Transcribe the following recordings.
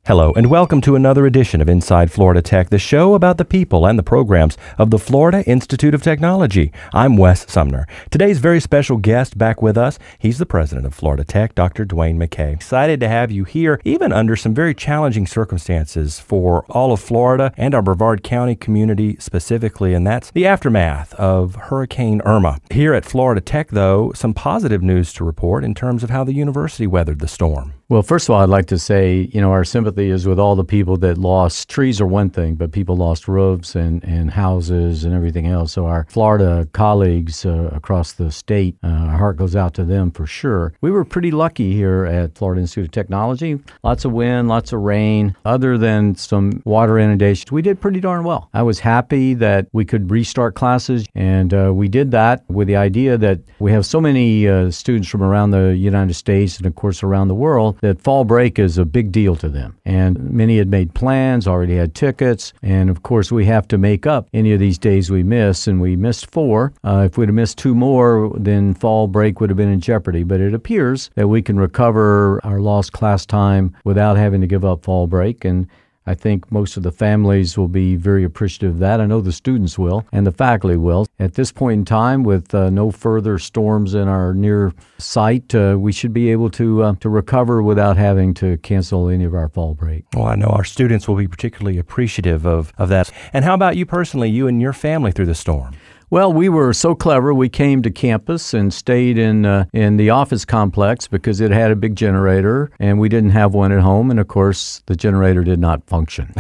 Hello, and welcome to another edition of Inside Florida Tech, the show about the people and the programs of the Florida Institute of Technology. I'm Wes Sumner. Today's very special guest back with us, he's the president of Florida Tech, Dr. Dwayne McKay. Excited to have you here, even under some very challenging circumstances for all of Florida and our Brevard County community specifically, and that's the aftermath of Hurricane Irma. Here at Florida Tech, though, some positive news to report in terms of how the university weathered the storm. Well, first of all, I'd like to say, our sympathy is with all the people that lost trees are one thing, but people lost roofs and houses and everything else. So our Florida colleagues across the state, our heart goes out to them for sure. We were pretty lucky here at Florida Institute of Technology. Lots of wind, lots of rain. Other than some water inundations, we did pretty darn well. I was happy that we could restart classes, and we did that with the idea that we have so many students from around the United States and, of course, around the world, that fall break is a big deal to them. And many had made plans, already had tickets, and of course we have to make up any of these days we miss, and we missed 4. If we'd have missed 2 more, then fall break would have been in jeopardy. But it appears that we can recover our lost class time without having to give up fall break, and I think most of the families will be very appreciative of that. I know the students will, and the faculty will. At this point in time, with no further storms in our near sight, we should be able to recover without having to cancel any of our fall break. Well, I know our students will be particularly appreciative of that. And how about you personally, you and your family through the storm? Well, we were so clever, we came to campus and stayed in the office complex because it had a big generator, and we didn't have one at home, and of course, the generator did not function.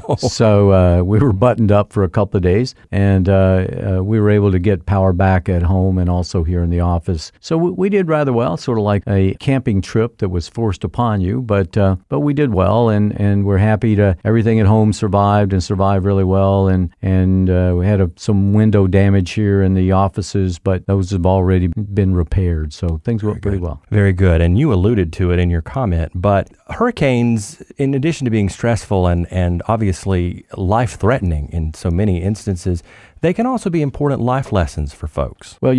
So we were buttoned up for a couple of days, and we were able to get power back at home and also here in the office. So we did rather well, sort of like a camping trip that was forced upon you, but we did well, and we're happy to everything at home survived really well, and we had some window damage here in the offices, but those have already been repaired, so things went pretty well. Very good, and you alluded to it in your comment, but hurricanes, in addition to being stressful and obviously life-threatening in so many instances, they can also be important life lessons for folks. Well,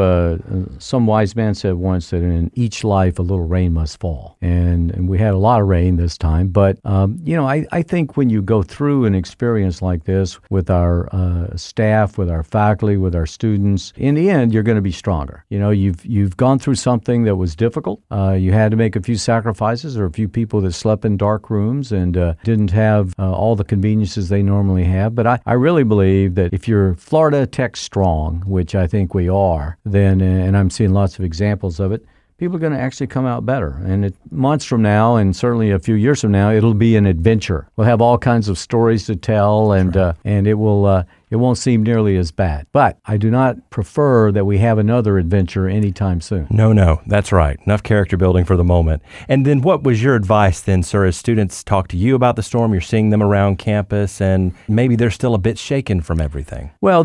some wise man said once that in each life a little rain must fall. And we had a lot of rain this time. But, I think when you go through an experience like this with our staff, with our faculty, with our students, in the end, you're going to be stronger. You've gone through something that was difficult. You had to make a few sacrifices. There were a few people that slept in dark rooms and didn't have all the conveniences they normally have. But I really believe that if you're Florida Tech strong, which I think we are, then, and I'm seeing lots of examples of it, people are going to actually come out better. And months from now, and certainly a few years from now, it'll be an adventure. We'll have all kinds of stories to tell, and it won't seem nearly as bad. But I do not prefer that we have another adventure anytime soon. No, that's right. Enough character building for the moment. And then what was your advice then, sir, as students talk to you about the storm, you're seeing them around campus, and maybe they're still a bit shaken from everything? Well,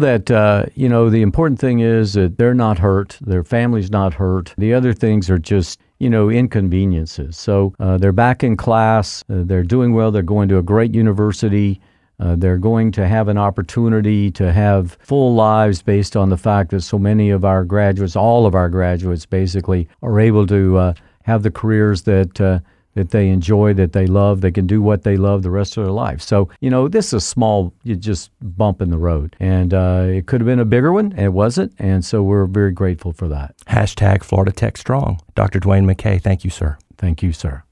the important thing is that they're not hurt, their family's not hurt. The other things are just inconveniences. So they're back in class, they're doing well, they're going to a great university. They're going to have an opportunity to have full lives based on the fact that so many of our graduates, all of our graduates basically, are able to have the careers that they enjoy, that they love. They can do what they love the rest of their life. So, this is a small just bump in the road. And it could have been a bigger one, and it wasn't. And so we're very grateful for that. #Florida Tech Strong. Dr. Dwayne McKay, thank you, sir. Thank you, sir.